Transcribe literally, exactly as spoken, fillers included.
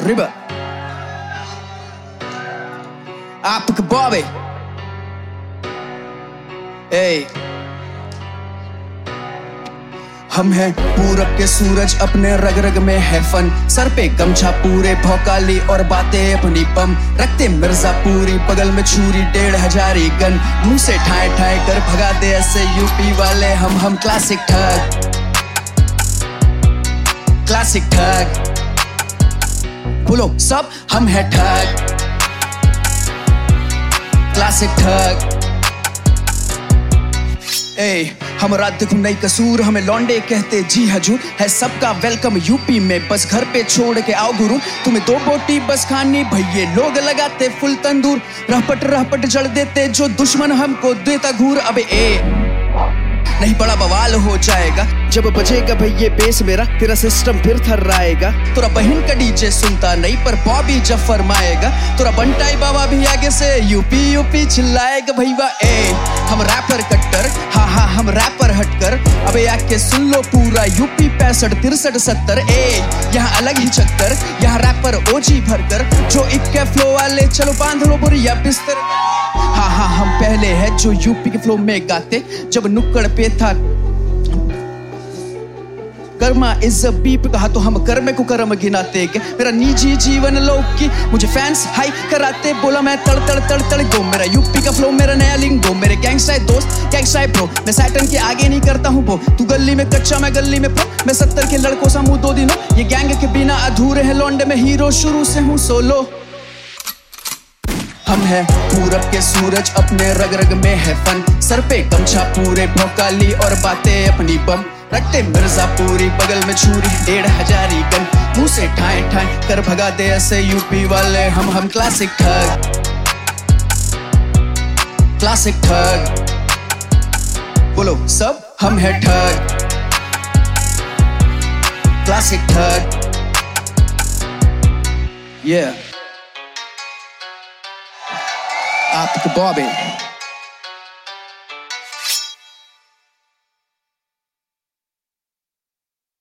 River. Apple Bobby. Hey. हम हैं पूरब के सूरज, अपने रग रग में है फन, सर पे गमछा पूरे भौकाली और बातें अपनी बम, रखते मिर्जापुरी बगल में छुरी डेढ़ हजारी गन, मुंह से ठाए ठाए कर भगा दे ऐसे यूपी वाले हम हम क्लासिक ठग, क्लासिक ठग, बोलो सब हम हैं ठग, क्लासिक ठग। ए, हमारा देखो नहीं कसूर, हमें लौंडे कहते जी हजूर, है सबका वेलकम यूपी में, बस घर पे छोड़ के आओ गुरु, तुम्हें दो बोटी बस खानी भैये, लोग लगाते फुल तंदूर, रहपट रहपट जड़ देते जो दुश्मन हमको देता घूर। अबे ए नहीं बड़ा बवाल हो जाएगा जब बजेगा भैये बेस मेरा, तेरा सिस्टम फिर थर्राएगा, तोरा बहन का डीजे सुनता नहीं पर बॉबी जब फरमाएगा, तोरा बंटाई बाबा भी आगे से यूपी यूपी चिल्लाएगा भैया। ए हम रैपर कट्टर, हाँ हाँ हम रैपर हटकर, अबे आके सुन लो पूरा यूपी पैंसठ तिरसठ सत्तर। ए यहाँ अलग ही चक्कर, यहाँ रैपर ओजी भरकर, जो इक्के फ्लो वाले चलो बांध लो बुरिया बिस्तर। हाँ हाँ हम पहले हैं जो यूपी के फ्लो में गाते, जब नुक्कड़ पे था कर्मा इज अ बीप कहा तो हम कर्म को कर्म गिनाते के, मेरा निजी जीवन लौकी मुझे फैंस हाई कराते, बोला मैं तड़ तड़ तड़ तड़ गो, मेरा यूपी का फ्लो मेरा नया लिंगो, मेरे गैंगस्टर दोस्त गैंगस्टर ब्रो, मैं सैटर्न के आगे नहीं करता हूँ वो, तू गली में कच्चा मैं गली में प्रो, मैं सत्तर के लड़कों सा मुँह दो दिनों, ये गैंग के बिना अधूरे है लौंडे में हीरो शुरू से हूँ सोलो। हम हैं पूरब के सूरज, अपने रग रग में है फन, सर पे गमछा पूरे भौकाली और बातें अपनी बम, रखते मिर्जापुरी बगल में छुरी डेढ़ हजारी गन, मुंह से ठाए ठाए कर भगा दे ऐसे यूपी वाले हम हम क्लासिक ठग, क्लासिक ठग, बोलो सब हम हैं ठग, क्लासिक ठग। Yeah. Apple Bobby.